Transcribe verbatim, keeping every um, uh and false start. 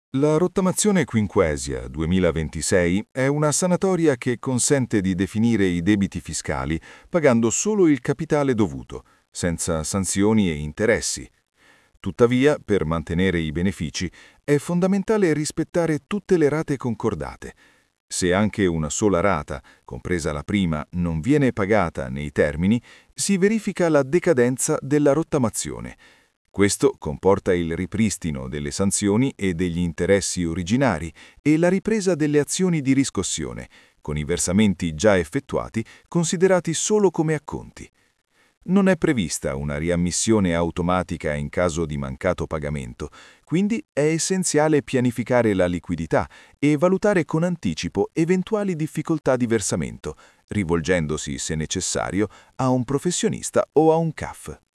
La rottamazione quinquesia duemilaventisei è una sanatoria che consente di definire i debiti fiscali pagando solo il capitale dovuto, senza sanzioni e interessi. Tuttavia, per mantenere i benefici, è fondamentale rispettare tutte le rate concordate. Se anche una sola rata, compresa la prima, non viene pagata nei termini, si verifica la decadenza della rottamazione. Questo comporta il ripristino delle sanzioni e degli interessi originari e la ripresa delle azioni di riscossione, con i versamenti già effettuati considerati solo come acconti. Non è prevista una riammissione automatica in caso di mancato pagamento, quindi è essenziale pianificare la liquidità e valutare con anticipo eventuali difficoltà di versamento, rivolgendosi, se necessario, a un professionista o a un C A F.